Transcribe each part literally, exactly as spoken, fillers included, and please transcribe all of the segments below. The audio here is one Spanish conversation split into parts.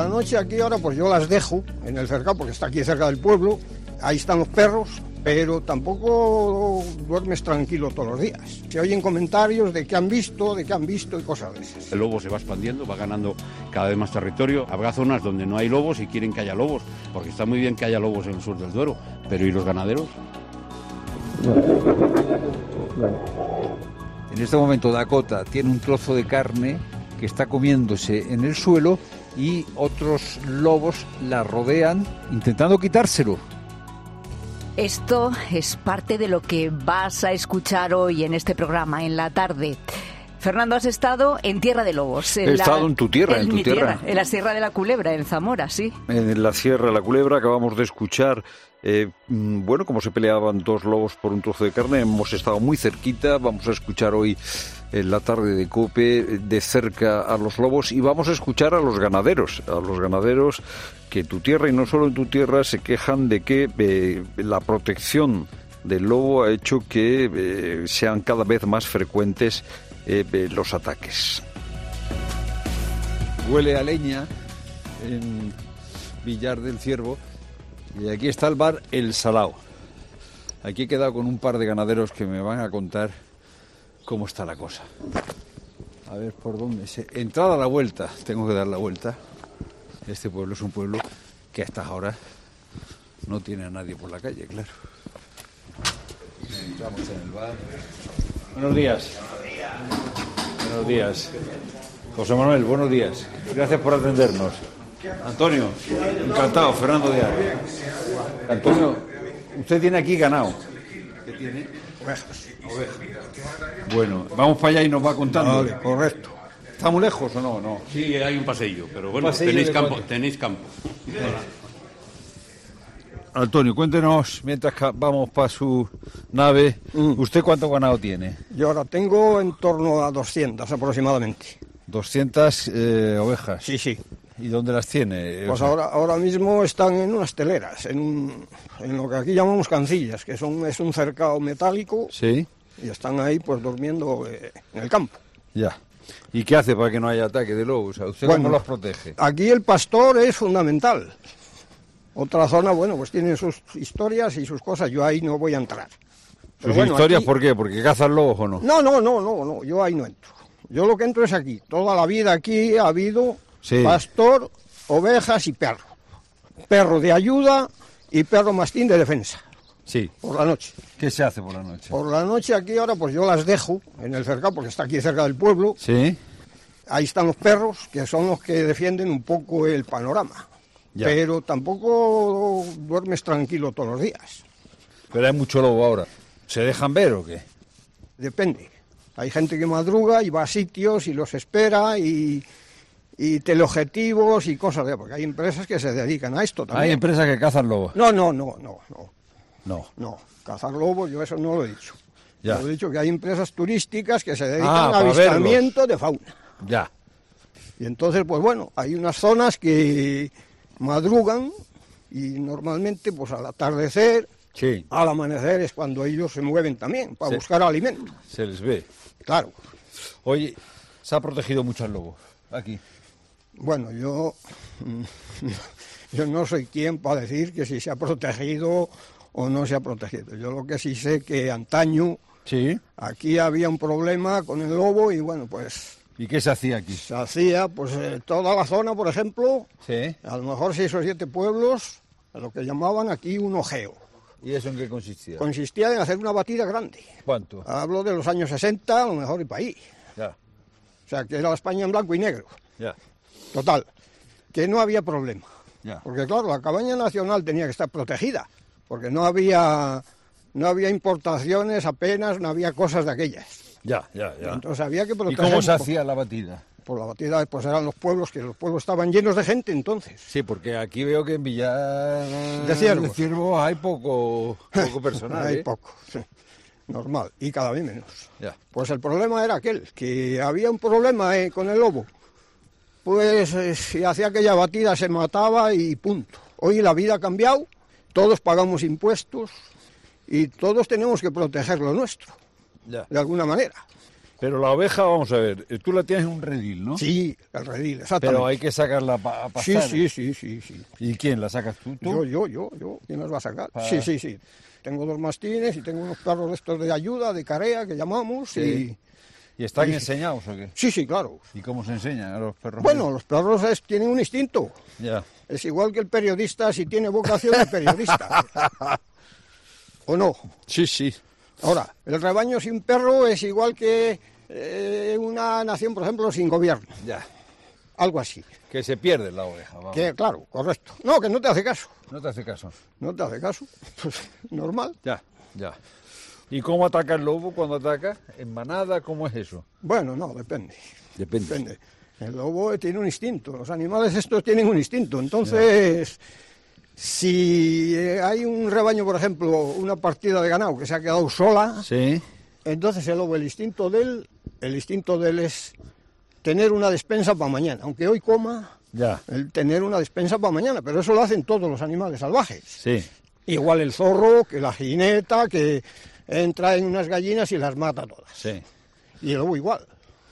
la noche aquí ahora pues yo las dejo en el cercado porque está aquí cerca del pueblo, ahí están los perros, pero tampoco duermes tranquilo todos los días. Se oyen comentarios de qué han visto, de qué han visto y cosas de esas. El lobo se va expandiendo, va ganando cada vez más territorio. Habrá zonas donde no hay lobos y quieren que haya lobos, porque está muy bien que haya lobos en el sur del Duero, pero ¿y los ganaderos? En este momento Dakota tiene un trozo de carne que está comiéndose en el suelo y otros lobos la rodean intentando quitárselo. Esto es parte de lo que vas a escuchar hoy en este programa, en la tarde. Fernando, has estado en Tierra de Lobos. He la, estado en tu tierra, en tu tierra. tierra. En la Sierra de la Culebra, en Zamora, sí. En la Sierra de la Culebra acabamos de escuchar, eh, bueno, cómo se peleaban dos lobos por un trozo de carne. Hemos estado muy cerquita, vamos a escuchar hoy en la tarde de COPE de cerca a los lobos y vamos a escuchar a los ganaderos, a los ganaderos que en tu tierra y no solo en tu tierra se quejan de que eh, la protección del lobo ha hecho que eh, sean cada vez más frecuentes eh, eh, los ataques. Huele a leña en Villar del Ciervo y aquí está el bar El Salao. Aquí he quedado con un par de ganaderos que me van a contar cómo está la cosa. A ver por dónde se... Entrada a la vuelta, tengo que dar la vuelta. Este pueblo es un pueblo que a estas horas no tiene a nadie por la calle, claro. Entramos en el bar. Buenos días. Buenos días. José Manuel, buenos días. Gracias por atendernos. Antonio, encantado. Fernando Díaz. Antonio, usted tiene aquí ganado. ¿Qué tiene? Ovejas. Ovejas. Bueno, vamos para allá y nos va contando. Vale, correcto. ¿Está muy lejos o no? No. Sí, hay un paseillo, pero bueno, Paseillo tenéis de campo, cuatro. tenéis campo. Antonio, cuéntenos, mientras ca- vamos para su nave, Mm. ¿usted cuánto ganado tiene? Yo ahora tengo en torno a doscientas aproximadamente. doscientas eh, ovejas. Sí, sí. ¿Y dónde las tiene? Pues O sea, ahora, ahora mismo están en unas teleras, en, un- en lo que aquí llamamos cancillas, que son es un cercado metálico Sí, y están ahí pues durmiendo eh, en el campo. ya. ¿Y qué hace para que no haya ataque de lobos? O sea, ¿usted Bueno, cómo los protege? Aquí el pastor es fundamental. Otra zona, bueno, pues tienen sus historias y sus cosas, yo ahí no voy a entrar. Pero ¿Sus bueno, historias aquí- por qué? ¿Porque cazan lobos o no? No, no, no, no, no, yo ahí no entro. Yo lo que entro es aquí. Toda la vida aquí ha habido Sí. pastor, ovejas y perro. Perro de ayuda y perro mastín de defensa, Sí. por la noche. ¿Qué se hace por la noche? Por la noche aquí ahora pues yo las dejo en el cercado porque está aquí cerca del pueblo. Sí, Ahí están los perros, que son los que defienden un poco el panorama. Ya. Pero tampoco duermes tranquilo todos los días. pero hay mucho lobo ahora. ¿Se dejan ver o qué? Depende. Hay gente que madruga y va a sitios y los espera y, y teleobjetivos y cosas de... Porque hay empresas que se dedican a esto también. Hay empresas que cazan lobos. No, no, no, no, no, No. no. Cazar lobos, yo eso no lo he dicho. Ya. Yo he dicho que hay empresas turísticas que se dedican Ah, a para avistamiento de fauna. Ya. Y entonces, pues bueno, hay unas zonas que madrugan y normalmente, pues al atardecer, Sí. al amanecer es cuando ellos se mueven también para Sí. buscar alimento. Se les ve. Claro. Oye, se ha protegido mucho al lobo aquí. Bueno, yo, yo no soy quien para decir que si se ha protegido o no se ha protegido. Yo lo que sí sé que antaño Sí. aquí había un problema con el lobo y bueno, pues ¿Y qué se hacía aquí? se hacía, pues eh, toda la zona, por ejemplo, Sí. a lo mejor seis o siete pueblos, a lo que llamaban aquí un ojeo. ¿Y eso en qué consistía? Consistía en hacer una batida grande. ¿Cuánto? Hablo de los años sesenta, a lo mejor y para ahí. Ya, O sea, que era la España en blanco y negro. ya, Total, que no había problema. ya. Porque claro, la cabaña nacional tenía que estar protegida, porque no había, no había importaciones apenas, no había cosas de aquellas. Ya, ya, ya. Entonces había que ¿Y proteger. cómo se por- hacía la batida? Por la batida, pues eran los pueblos, que los pueblos estaban llenos de gente entonces. Sí, porque aquí veo que en Villar De Ciervos. de Ciervos hay poco, poco personal. Hay ¿eh? poco, sí, normal, y cada vez menos. Ya. Pues el problema era aquel, que había un problema eh, con el lobo. Pues eh, si hacía aquella batida se mataba y punto. Hoy la vida ha cambiado, todos pagamos impuestos y todos tenemos que proteger lo nuestro, Ya. de alguna manera. Pero la oveja, vamos a ver, tú la tienes en un redil, ¿no? Sí, el redil, exactamente. Pero hay que sacarla pa- a Sí, pastar. sí, sí, sí, sí. ¿Y quién la sacas tú? ¿Tú? Yo, yo, yo, yo. ¿Quién las va a sacar? Para- Sí, sí, sí. Tengo dos mastines y tengo unos perros de estos de ayuda, de carea, que llamamos. Sí. Y ¿Y están Sí. enseñados o qué? sí, sí, claro. ¿Y cómo se enseñan a los perros? Bueno, los perros es- tienen un instinto. Ya. Es igual que el periodista si tiene vocación de periodista. ¿O no? Sí, sí. Ahora, el rebaño sin perro es igual que eh, una nación, por ejemplo, sin gobierno. Ya. Algo así. Que se pierde la oveja, vamos. Que, claro, correcto. No, que no te hace caso. No te hace caso. No te hace caso. Pues normal. Ya, ya. ¿Y cómo ataca el lobo cuando ataca? ¿En manada? ¿Cómo es eso? Bueno, no, depende. Depende. Depende. El lobo tiene un instinto. Los animales estos tienen un instinto. Entonces, si eh, hay un rebaño, por ejemplo, una partida de ganado que se ha quedado sola, Sí. entonces el lobo, el instinto de él, el instinto de él es tener una despensa para mañana. Aunque hoy coma, Ya. el tener una despensa para mañana. Pero eso lo hacen todos los animales salvajes. Sí. Igual el zorro, que la jineta, que entra en unas gallinas y las mata todas. Sí. Y el lobo igual.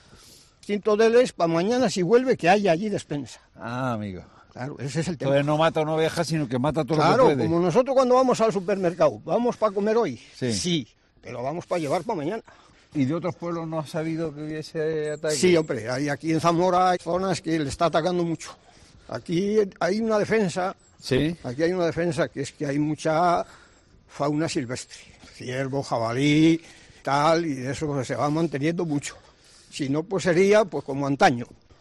El instinto de él es para mañana, si vuelve, que haya allí despensa. Ah, amigo. Claro, ese es el tema. Entonces no mata una oveja, sino que mata todo lo Claro, que puede. como nosotros cuando vamos al supermercado, ¿vamos para comer hoy? Sí. pero vamos para llevar para mañana. ¿Y de otros pueblos no has sabido que hubiese ataque? Sí, hombre, hay, aquí en Zamora hay zonas que le está atacando mucho. Aquí hay una defensa, Sí. aquí hay una defensa que es que hay mucha fauna silvestre, ciervo, jabalí, tal, y eso se va manteniendo mucho. Si no, pues sería pues como antaño.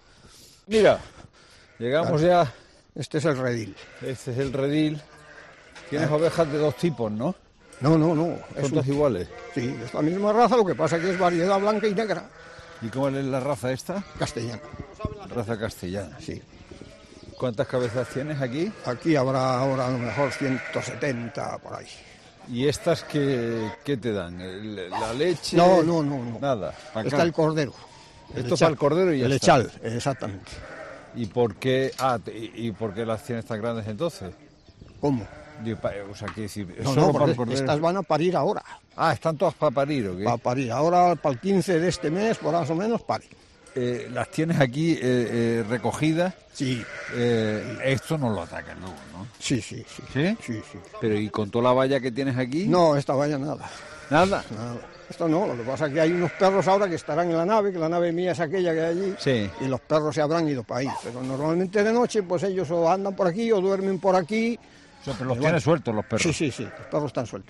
Mira, llegamos ya. Este es el redil. Este es el redil. Tienes ovejas de dos tipos, ¿no? No, no, no. Son Es todas un- iguales. sí, es la misma raza, lo que pasa que es variedad blanca y negra, ¿Y cómo es la raza esta? castellana. Raza castellana. Sí. ¿Cuántas cabezas tienes aquí? Aquí habrá ahora a lo mejor ciento setenta por ahí. ¿Y estas qué, qué te dan? ¿El- ¿La leche? No, no, no, no. Nada. Acá. Está el cordero. Esto para el cordero y ya el está. echal, exactamente. ¿Y por qué? Ah, te- ¿y, y por qué las tienes tan grandes entonces? ¿Cómo? Digo, pa- o sea, ¿qué decir? No, ¿Solo no, para el porque cordero? estas van a parir ahora. Ah, ¿están todas para parir o qué? Va a parir ahora para el quince de este mes, por más o menos, pare. Eh, las tienes aquí eh, eh, recogidas. Sí, Eh, esto no lo ataca el lobo, ¿no? sí, sí, sí. ¿Sí? Sí, sí. Pero ¿y con toda la valla que tienes aquí? No, esta vaya nada. Nada. Nada. Esto no, lo que pasa es que hay unos perros ahora que estarán en la nave, que la nave mía es aquella que hay allí, Sí. y los perros se habrán ido para ahí. Pero normalmente de noche, pues ellos o andan por aquí o duermen por aquí. O sea, pero los Igual. tienes sueltos los perros. Sí, sí, sí, los perros están sueltos.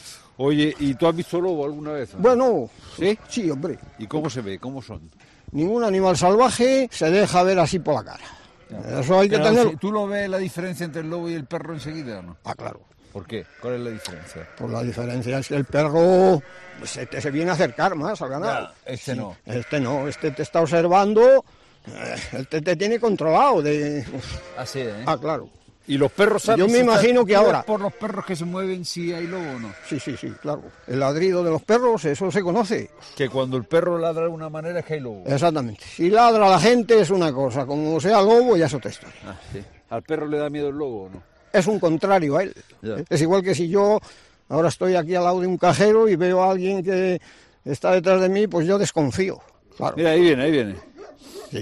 Oye, ¿y tú has visto lobo alguna vez? Bueno, ¿Sí? sí, hombre. ¿Y cómo se ve? ¿Cómo son? Ningún animal salvaje se deja ver así por la cara. Eso hay que Pero, tenerlo. si- ¿Tú lo ves la diferencia entre el lobo y el perro enseguida o no? Ah, claro. ¿Por qué? ¿Cuál es la diferencia? Pues la diferencia es que el perro pues, se, te, se viene a acercar más al ganado. Ya, este no. Este no, este te está observando, eh, este te tiene controlado. De... Así, ¿eh? Ah, claro. ¿Y los perros saben Yo me si está- imagino que tú ves ahora- por los perros que se mueven si hay lobo o no? Sí, sí, sí, claro. El ladrido de los perros, eso se conoce. Que cuando el perro ladra de una manera es que hay lobo. Exactamente. Si ladra la gente es una cosa, como sea lobo ya es otra historia. Ah, sí. ¿Al perro le da miedo el lobo o no? Es un contrario a él. Ya. Es igual que si yo ahora estoy aquí al lado de un cajero y veo a alguien que está detrás de mí, pues yo desconfío. Claro. Mira, ahí viene, ahí viene. Sí.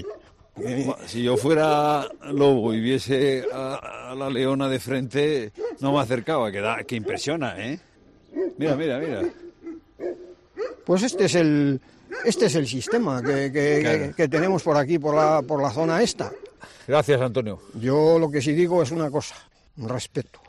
Si yo fuera lobo y viese a, a la leona de frente, no me acercaba, que, da, que impresiona, ¿eh? Mira, mira, mira. Pues este es el este es el sistema que, que- Claro. que- que tenemos por aquí, por la, por la zona esta. Gracias, Antonio. Yo lo que sí digo es una cosa, respeto.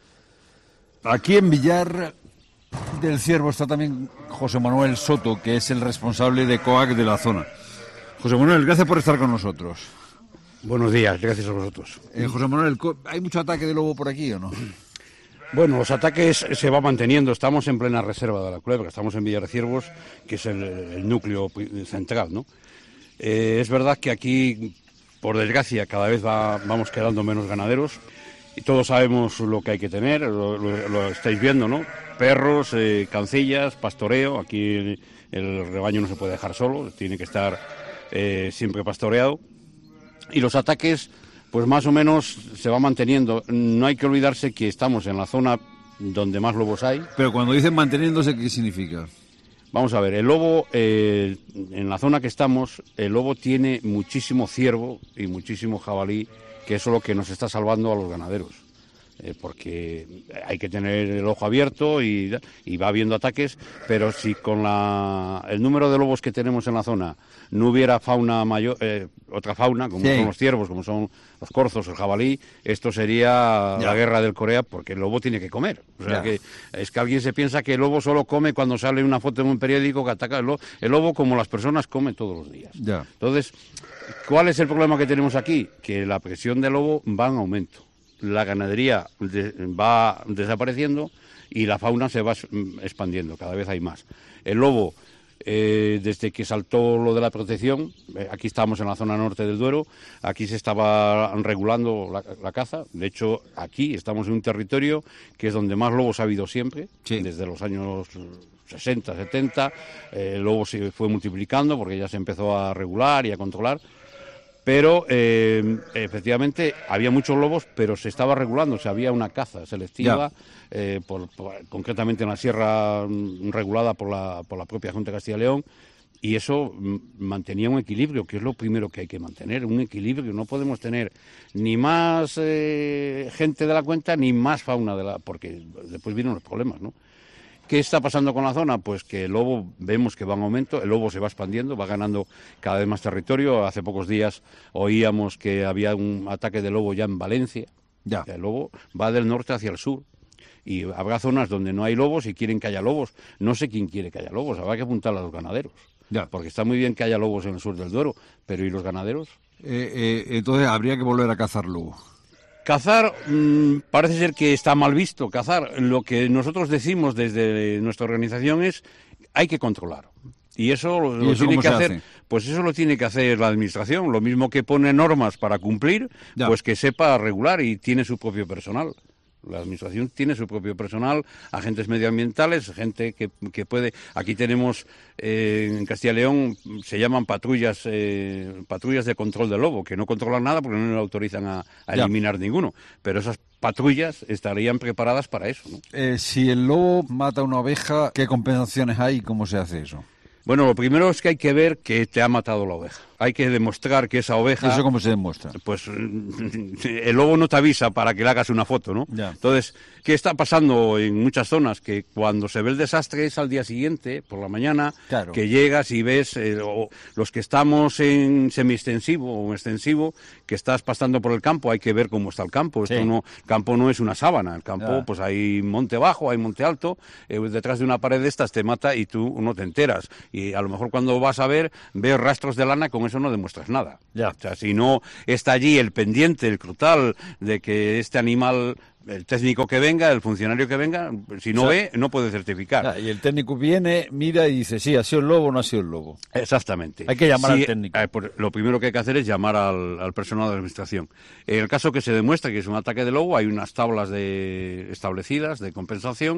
Aquí en Villar del Ciervo está también José Manuel Soto, que es el responsable de COAC de la zona. José Manuel, gracias por estar con nosotros. Buenos días, gracias a vosotros. Eh, José Manuel, co- ¿hay mucho ataque de lobo por aquí o no? Bueno, los ataques se van manteniendo. Estamos en plena reserva de la culebra, estamos en Villar de Ciervos, que es el, el núcleo central, ¿no? Eh, es verdad que aquí, por desgracia, cada vez va- vamos quedando menos ganaderos y todos sabemos lo que hay que tener, lo, lo- lo estáis viendo, ¿no? Perros, eh, cancillas, pastoreo. Aquí el rebaño no se puede dejar solo, tiene que estar eh, siempre pastoreado. Y los ataques, pues más o menos se va manteniendo. No hay que olvidarse que estamos en la zona donde más lobos hay. Pero cuando dicen manteniéndose, ¿qué significa? Vamos a ver, el lobo, eh, en la zona que estamos, el lobo tiene muchísimo ciervo y muchísimo jabalí, que eso es lo que nos está salvando a los ganaderos. Eh, porque hay que tener el ojo abierto y, y va habiendo ataques, pero si con la, el número de lobos que tenemos en la zona no hubiera fauna mayor, eh, otra fauna, como sí. son los ciervos, como son los corzos, el jabalí, esto sería ya. la guerra del Corea, porque el lobo tiene que comer. O sea, que es que alguien se piensa que el lobo solo come cuando sale una foto en un periódico que ataca el lobo. El lobo, como las personas, come todos los días. Ya. Entonces, ¿cuál es el problema que tenemos aquí? Que la presión del lobo va en aumento. La ganadería de, va desapareciendo y la fauna se va expandiendo, cada vez hay más. El lobo, eh, desde que saltó lo de la protección, eh, aquí estamos en la zona norte del Duero, aquí se estaba regulando la, la caza. De hecho, aquí estamos en un territorio que es donde más lobos ha habido siempre, sí. desde los años sesenta, setenta, eh, el lobo se fue multiplicando porque ya se empezó a regular y a controlar. Pero eh, efectivamente había muchos lobos, pero se estaba regulando, o sea, había una caza selectiva, eh, por, por, concretamente en la sierra regulada por la, por la propia Junta de Castilla y León, y eso mantenía un equilibrio, que es lo primero que hay que mantener, un equilibrio. No podemos tener ni más eh, gente de la cuenta, ni más fauna de la, porque después vienen los problemas, ¿no? ¿Qué está pasando con la zona? Pues que el lobo vemos que va en aumento, el lobo se va expandiendo, va ganando cada vez más territorio. Hace pocos días oíamos que había un ataque de lobo ya en Valencia. Ya. El lobo va del norte hacia el sur. Y habrá zonas donde no hay lobos y quieren que haya lobos. No sé quién quiere que haya lobos, habrá que apuntar a los ganaderos. Ya. Porque está muy bien que haya lobos en el sur del Duero, pero ¿y los ganaderos? Eh, eh, entonces habría que volver a cazar lobo. Cazar, mmm, parece ser que está mal visto, cazar. Lo que nosotros decimos desde nuestra organización es hay que controlar. Y eso lo, ¿Y lo eso tiene que hacer, hace? pues eso lo tiene que hacer la administración. Lo mismo que pone normas para cumplir, ya. pues que sepa regular y tiene su propio personal. La administración tiene su propio personal, agentes medioambientales, gente que, que puede... Aquí tenemos, eh, en Castilla y León, se llaman patrullas eh, patrullas de control del lobo, que no controlan nada porque no le autorizan a, a eliminar ninguno. Pero esas patrullas estarían preparadas para eso, ¿no? Eh, si el lobo mata una oveja, ¿qué compensaciones hay y cómo se hace eso? Bueno, lo primero es que hay que ver que te ha matado la oveja. Hay que demostrar que esa oveja... ¿Eso cómo se demuestra? Pues el lobo no te avisa para que le hagas una foto, ¿no? Ya. Entonces, ¿qué está pasando en muchas zonas? Que cuando se ve el desastre es al día siguiente, por la mañana, claro. que llegas y ves, eh, o los que estamos en semiextensivo o en extensivo, que estás pasando por el campo, hay que ver cómo está el campo. Esto sí. no, el campo no es una sábana, el campo ya. pues hay monte bajo, hay monte alto, eh, detrás de una pared de estas te mata y tú no te enteras. Y a lo mejor cuando vas a ver, ves rastros de lana, con eso no demuestras nada. Ya. O sea, si no está allí el pendiente, el crutal, de que este animal, el técnico que venga, el funcionario que venga, si no o sea, ve, no puede certificar. Ya, y el técnico viene, mira y dice, sí, ha sido el lobo o no ha sido el lobo. Exactamente. Hay que llamar sí, al técnico. Eh, pues, lo primero que hay que hacer es llamar al, al personal de la administración. En el caso que se demuestre que es un ataque de lobo, hay unas tablas de, establecidas de compensación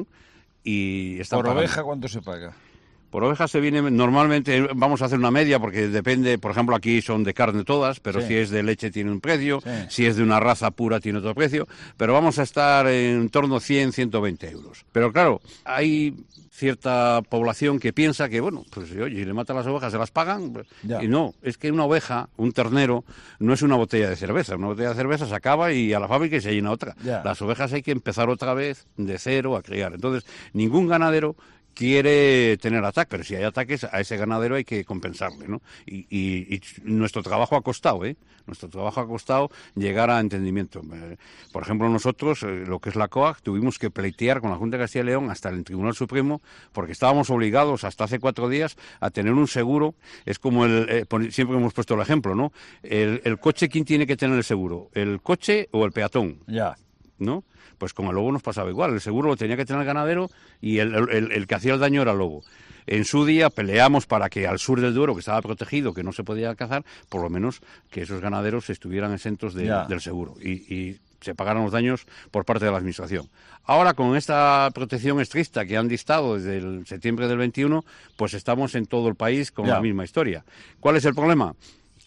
y están ¿Por pagando. oveja cuánto se paga? Por ovejas se viene, normalmente vamos a hacer una media porque depende, por ejemplo aquí son de carne todas, pero sí. si es de leche tiene un precio, sí. si es de una raza pura tiene otro precio, pero vamos a estar en torno a cien, ciento veinte euros. Pero claro, hay cierta población que piensa que, bueno, pues oye, si le matan las ovejas, ¿se las pagan? Ya. Y no, es que una oveja, un ternero, no es una botella de cerveza. Una botella de cerveza se acaba y a la fábrica y se llena otra. Ya. Las ovejas hay que empezar otra vez de cero a criar. Entonces, ningún ganadero quiere tener ataques, pero si hay ataques a ese ganadero hay que compensarle, ¿no? Y, y, y nuestro trabajo ha costado, ¿eh? Nuestro trabajo ha costado llegar a entendimiento. Por ejemplo, nosotros, eh, lo que es la C O A C, tuvimos que pleitear con la Junta de Castilla y León hasta el Tribunal Supremo porque estábamos obligados hasta hace cuatro días a tener un seguro. Es como el, eh, siempre hemos puesto el ejemplo, ¿no? El, el coche, ¿quién tiene que tener el seguro? ¿El coche o el peatón? Ya. ¿No? Pues con el lobo nos pasaba igual, el seguro lo tenía que tener el ganadero y el, el, el que hacía el daño era el lobo. En su día peleamos para que al sur del Duero, que estaba protegido, que no se podía cazar, por lo menos que esos ganaderos estuvieran exentos de, del seguro y, y se pagaran los daños por parte de la administración. Ahora, con esta protección estricta que han dictado desde el septiembre del veintiuno, pues estamos en todo el país con ya. la misma historia. ¿Cuál es el problema?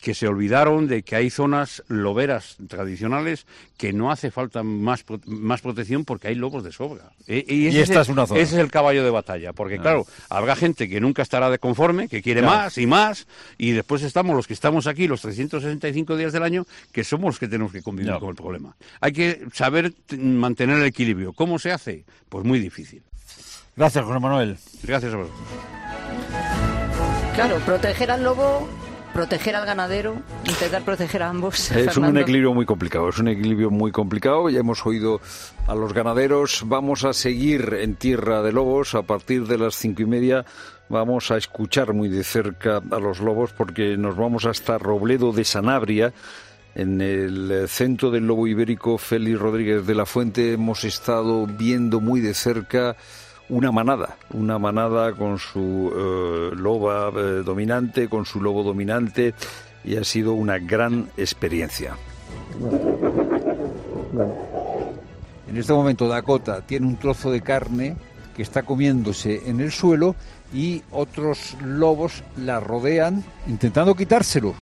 que se olvidaron de que hay zonas loberas tradicionales que no hace falta más, más protección porque hay lobos de sobra. E, y ese y esta es, es una zona. Ese es el caballo de batalla, porque ah. claro, habrá gente que nunca estará de conforme, que quiere claro. más y más, y después estamos los que estamos aquí los trescientos sesenta y cinco días del año, que somos los que tenemos que convivir no. con el problema. Hay que saber mantener el equilibrio. ¿Cómo se hace? Pues muy difícil. Gracias, José Manuel. Gracias a vosotros. Claro, proteger al lobo, proteger al ganadero, intentar proteger a ambos. Es Fernando. un equilibrio muy complicado, es un equilibrio muy complicado. Ya hemos oído a los ganaderos. Vamos a seguir en Tierra de Lobos a partir de las cinco y media. Vamos a escuchar muy de cerca a los lobos porque nos vamos hasta Robledo de Sanabria. En el centro del lobo ibérico, Félix Rodríguez de la Fuente, hemos estado viendo muy de cerca una manada, una manada con su eh, loba eh, dominante, con su lobo dominante, y ha sido una gran experiencia. En este momento Dakota tiene un trozo de carne que está comiéndose en el suelo y otros lobos la rodean intentando quitárselo.